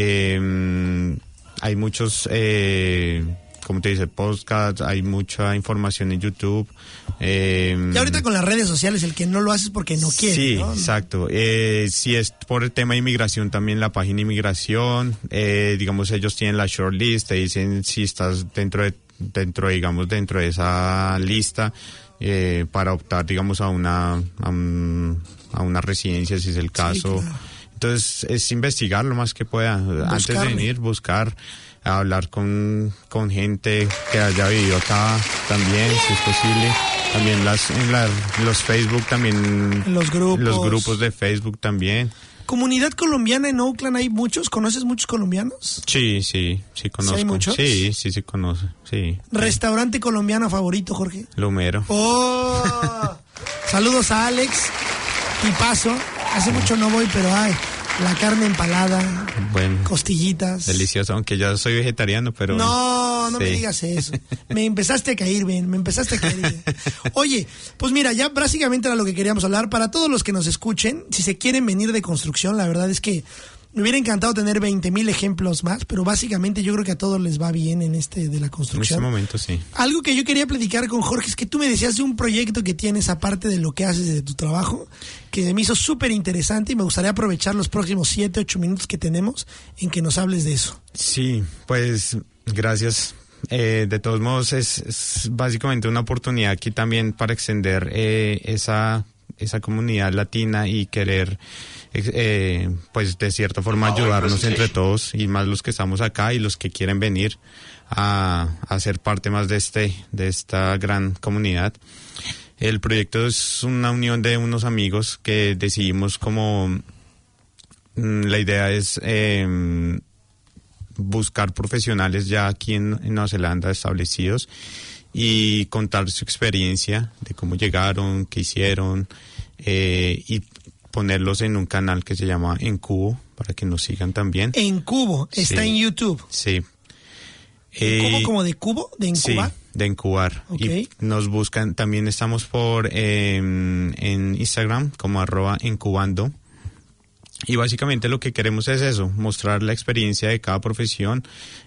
C: Eh, hay muchos... Eh, como te dice, podcast, hay mucha información en YouTube. Eh,
A: y ahorita con las redes sociales, el que no lo hace es porque no quiere,
C: sí,
A: ¿no?
C: exacto. Eh, si es por el tema de inmigración, también la página de inmigración, eh, digamos, ellos tienen la shortlist, te dicen si estás dentro de, dentro, digamos, dentro de esa lista, eh, para optar, digamos, a una, a, un, a una residencia, si es el caso.
A: Sí, claro.
C: Entonces, es investigar lo más que pueda.
A: Buscarle.
C: Antes de venir, buscar, hablar con, con gente que haya vivido acá también, si es posible. También las, en la, los Facebook también.
A: Los grupos.
C: Los grupos de Facebook también.
A: ¿Comunidad colombiana en Oakland hay muchos? ¿Conoces muchos colombianos?
C: Sí, sí, sí conozco.
A: ¿Sí hay muchos?
C: Sí, sí, sí conozco, sí.
A: ¿Restaurante colombiano favorito, Jorge?
C: Lumero.
A: ¡Oh! Saludos a Alex. Y paso. Hace mucho no voy, pero ay, la carne empalada,
C: Bueno,
A: costillitas.
C: delicioso, aunque ya soy vegetariano, pero...
A: No, no
C: sí.
A: me digas eso. Me empezaste a caer bien, me empezaste a caer bien. Oye, pues mira, ya básicamente era lo que queríamos hablar. Para todos los que nos escuchen, si se quieren venir de construcción, la verdad es que me hubiera encantado tener veinte mil ejemplos más, pero básicamente yo creo que a todos les va bien en este de la
C: En
A: construcción.
C: este momento, sí.
A: Algo que yo quería platicar con Jorge es que tú me decías de un proyecto que tienes aparte de lo que haces de tu trabajo, que me hizo súper interesante y me gustaría aprovechar los próximos siete, ocho minutos que tenemos en que nos hables de eso.
C: Sí, pues gracias. Eh, de todos modos, es, es básicamente una oportunidad aquí también para extender eh, esa, esa comunidad latina y querer... Eh, pues de cierta forma ayudarnos entre todos, y más los que estamos acá y los que quieren venir a, a ser parte más de este de esta gran comunidad. El proyecto es una unión de unos amigos que decidimos como mm, la idea es eh, buscar profesionales ya aquí en, en Nueva Zelanda establecidos y contar su experiencia de cómo llegaron, qué hicieron, eh, y ponerlos en un canal que se llama Encubo para que nos sigan también.
A: Encubo, está
C: Sí.
A: en YouTube.
C: Sí.
A: ¿Encubo
C: Eh,
A: como de cubo? ¿De incubar?
C: Sí, de incubar.
A: Ok.
C: Y nos buscan, también estamos por eh, en Instagram como arroba incubando. Y básicamente lo que queremos es eso, mostrar la experiencia de cada profesión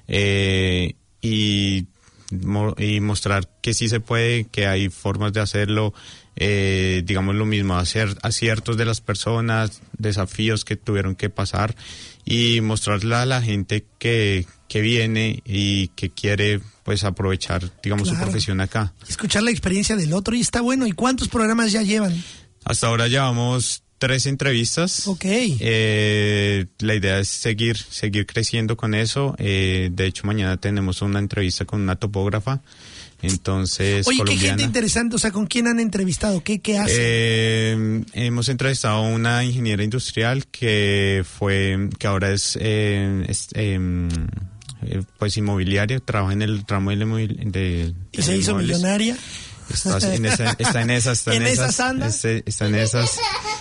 C: eh, y, mo- y mostrar que sí se puede, que hay formas de hacerlo. Eh, digamos lo mismo, hacer aciertos de las personas, desafíos que tuvieron que pasar y mostrarle a la gente que, que viene y que quiere pues aprovechar, digamos,
A: Claro.
C: su profesión acá.
A: Escuchar la experiencia del otro y está bueno. ¿Y cuántos programas ya llevan?
C: Hasta ahora llevamos tres entrevistas.
A: Ok.
C: Eh, la idea es seguir, seguir creciendo con eso. Eh, de hecho, mañana tenemos una entrevista con una topógrafa. Entonces,
A: Oye, qué
C: colombiana.
A: gente interesante, o sea, ¿con quién han entrevistado? ¿Qué, qué hace?
C: Eh, hemos entrevistado a una ingeniera industrial que fue, que ahora es, eh, es, eh, eh, pues inmobiliaria, trabaja en el ramo del inmobil- de,
A: ¿Y se hizo
C: inmuebles.
A: millonaria?
C: Está en esa, está en esas, está en,
A: ¿En
C: esas,
A: esas anda?
C: este, está en esas.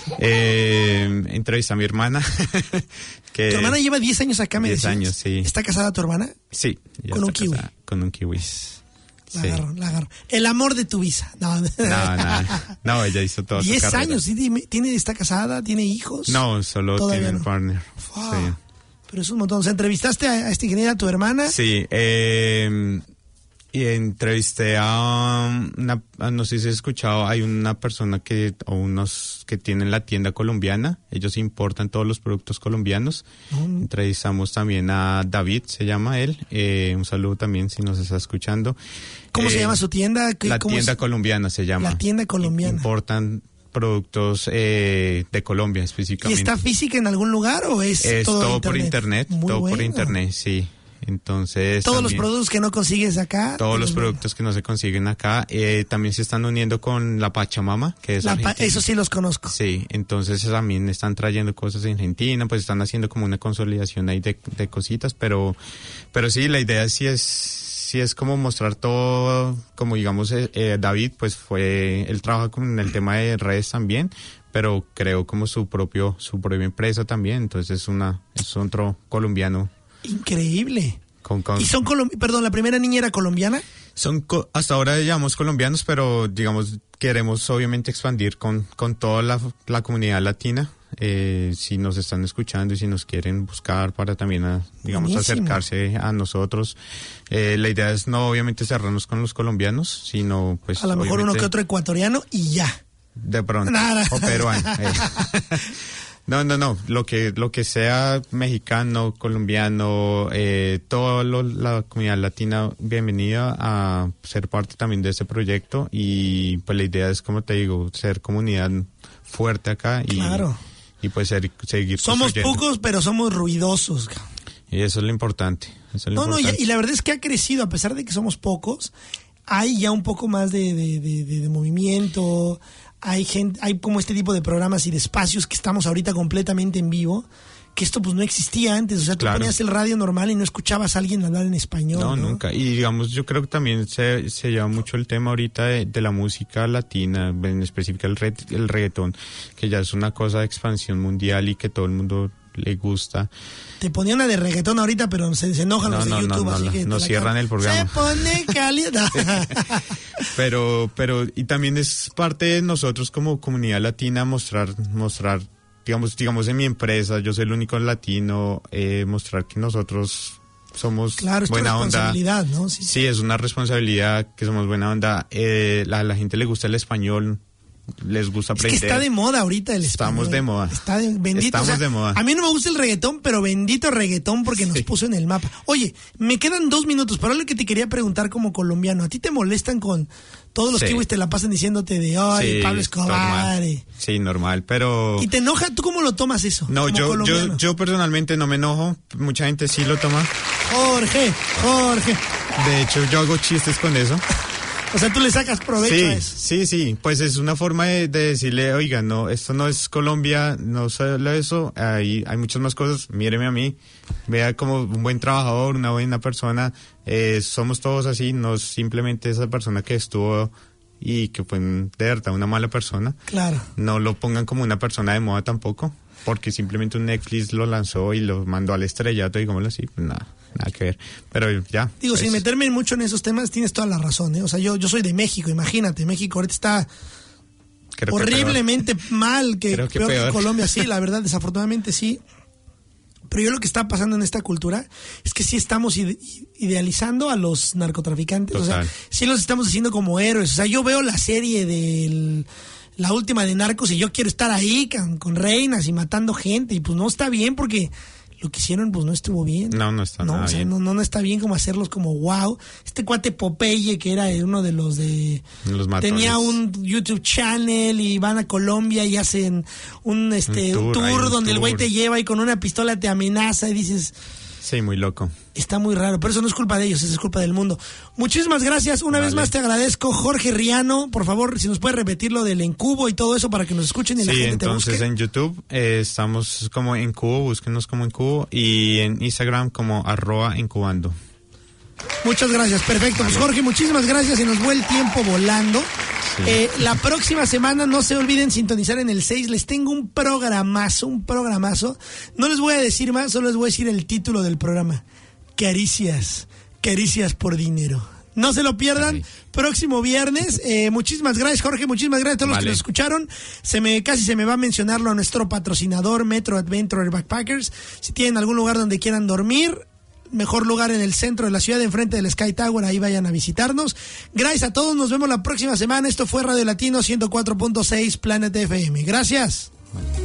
C: Eh, entrevista a mi hermana. que
A: Tu hermana lleva diez años acá, me
C: diez
A: decías.
C: años, sí.
A: ¿Está casada tu hermana?
C: Sí. ya
A: Con un
C: está
A: kiwi.
C: casada, con un kiwi.
A: La
C: Sí.
A: agarro, la agarro. El amor de tu visa. No,
C: No, no, no, ella hizo toda su
A: diez
C: carrera.
A: años, ¿sí? Dime, ¿tiene, ¿está casada? ¿Tiene hijos?
C: No, solo
A: Todavía
C: tiene
A: no.
C: un partner.
A: Wow.
C: Sí.
A: Pero es un montón. O sea, ¿entrevistaste a, a esta ingeniera, a tu hermana?
C: Sí, eh, Y entrevisté a una, a, no sé si has escuchado, hay una persona que, o unos que tienen la tienda colombiana, ellos importan todos los productos colombianos. Mm. Entrevistamos también a David, se llama él, eh, un saludo también si nos está escuchando.
A: ¿Cómo
C: eh,
A: se llama su tienda?
C: La tienda
A: es?
C: colombiana se llama.
A: La tienda colombiana.
C: Importan productos eh, de Colombia específicamente.
A: ¿Y está física en algún lugar o es,
C: es todo, todo
A: internet?
C: por internet?
A: Muy
C: todo
A: bueno.
C: por internet, sí. Entonces
A: todos
C: también,
A: los productos que no consigues acá.
C: Todos los productos que no se consiguen acá. Eh, también se están uniendo con la Pachamama, que es
A: la pa- Eso sí los conozco.
C: Sí, entonces también están trayendo cosas de Argentina, pues están haciendo como una consolidación ahí de, de cositas, pero pero sí, la idea sí es sí es como mostrar todo, como digamos, eh, eh, David, pues fue, él trabaja con el tema de redes también, pero creó como su propio su propia empresa también, entonces es una es otro colombiano.
A: Increíble.
C: Con, con,
A: ¿Y son colombianos? Perdón, ¿la primera niña era colombiana?
C: Son co- hasta ahora llamamos colombianos, pero digamos queremos obviamente expandir con, con toda la, la comunidad latina. Eh, si nos están escuchando y si nos quieren buscar para también a, digamos Buenísimo. acercarse a nosotros, eh, la idea es no obviamente cerrarnos con los colombianos, sino pues
A: a lo mejor uno que otro ecuatoriano y ya.
C: De pronto.
A: Nada.
C: O peruano. Eh. No, no, no, lo que lo que sea mexicano, colombiano, eh, toda lo, la comunidad latina, bienvenida a ser parte también de este proyecto y pues la idea es, como te digo, ser comunidad fuerte acá y,
A: claro.
C: y pues ser, seguir
A: Somos pocos, pero somos ruidosos.
C: Y eso es lo importante. Eso es lo
A: no,
C: importante.
A: no, y, y la verdad es que ha crecido, a pesar de que somos pocos, hay ya un poco más de, de, de, de, de movimiento. Hay gente, hay como este tipo de programas y de espacios que estamos ahorita completamente en vivo, que esto pues no existía antes, o sea, tú
C: claro.
A: ponías el radio normal y no escuchabas a alguien hablar en español.
C: No,
A: ¿no?
C: nunca. Y digamos, yo creo que también se, se lleva mucho el tema ahorita de, de la música latina, en específico el, re, el reggaetón, que ya es una cosa de expansión mundial y que todo el mundo le gusta.
A: Te ponía una de reggaetón ahorita, pero se, se enojan
C: no,
A: los de
C: no,
A: YouTube,
C: no,
A: así
C: no,
A: que...
C: nos cierran el programa.
A: Se pone caliente.
C: pero, pero, y también es parte de nosotros como comunidad latina mostrar, mostrar, digamos, digamos en mi empresa, yo soy el único latino, eh, mostrar que nosotros somos
A: claro, es
C: buena
A: tu responsabilidad,
C: onda.
A: ¿no? Sí,
C: sí, es una responsabilidad que somos buena onda. Eh, la, la gente le gusta el español, les gusta aprender.
A: Es que está de moda ahorita el español.
C: Estamos de moda.
A: Está de, bendito,
C: Estamos
A: o sea,
C: de moda.
A: A mí no me gusta el reggaetón, pero bendito reggaetón porque nos sí. puso en el mapa. Oye, me quedan dos minutos, pero algo que te quería preguntar como colombiano. ¿A ti te molestan con todos los sí. kiwis te la pasan diciéndote de ay, sí, Pablo Escobar?
C: Normal. Sí, normal, pero...
A: ¿Y te enoja? ¿Tú cómo lo tomas eso?
C: No, yo, yo, yo personalmente no me enojo. Mucha gente sí lo toma.
A: Jorge, Jorge.
C: De hecho, yo hago chistes con eso.
A: O sea, tú le sacas provecho
C: sí,
A: a eso.
C: Sí, sí, pues es una forma de, de decirle, oiga, no, esto no es Colombia, no solo eso, hay, hay muchas más cosas, míreme a mí, vea como un buen trabajador, una buena persona, eh, somos todos así, no es simplemente esa persona que estuvo y que fue de verdad una mala persona.
A: Claro.
C: No lo pongan como una persona de moda tampoco, porque simplemente un Netflix lo lanzó y lo mandó al estrellato, digámoslo así, pues nada. Nada que ver, pero ya.
A: Digo,
C: pues,
A: sin meterme mucho en esos temas, tienes toda la razón, ¿eh? O sea, yo, yo soy de México, imagínate, México ahorita está creo horriblemente que mal, que,
C: creo que
A: peor,
C: peor
A: que Colombia, sí, la verdad, desafortunadamente sí. Pero yo lo que está pasando en esta cultura es que sí estamos ide- idealizando a los narcotraficantes, total. O sea, sí los estamos haciendo como héroes. O sea, yo veo la serie de la última de Narcos y yo quiero estar ahí con, con reinas y matando gente, y pues no está bien porque... Lo que hicieron, pues no estuvo bien.
C: No, no está
A: no,
C: nada
A: o sea,
C: bien.
A: No, no, no está bien como hacerlos como wow. Este cuate Popeye, que era uno de los de...
C: Los matones.
A: Tenía un YouTube channel y van a Colombia y hacen un este un tour, un tour donde tour. El güey te lleva y con una pistola te amenaza y dices...
C: Sí, muy loco.
A: Está muy raro, pero eso no es culpa de ellos, eso es culpa del mundo. Muchísimas gracias, una vale. vez más te agradezco, Jorge Riano. Por favor, si nos puedes repetir lo del Encubo y todo eso para que nos escuchen y
C: sí,
A: la gente te busque.
C: Sí, entonces en YouTube eh, estamos como Encubo, búsquenos como Encubo, y en Instagram como arroba Encubando.
A: Muchas gracias, perfecto. Vale. Pues Jorge, muchísimas gracias, y nos fue el tiempo volando. Sí. Eh, la próxima semana no se olviden sintonizar en el seis, les tengo un programazo, un programazo. No les voy a decir más, solo les voy a decir el título del programa. Caricias, caricias por dinero. No se lo pierdan, sí. Próximo viernes. Eh, muchísimas gracias, Jorge, muchísimas gracias a todos vale. los que nos escucharon. Se me casi se me va a mencionarlo a nuestro patrocinador, Metro Adventure Backpackers. Si tienen algún lugar donde quieran dormir, mejor lugar en el centro de la ciudad, enfrente del Sky Tower, ahí vayan a visitarnos. Gracias a todos, nos vemos la próxima semana. Esto fue Radio Latino ciento cuatro punto seis Planet F M. Gracias.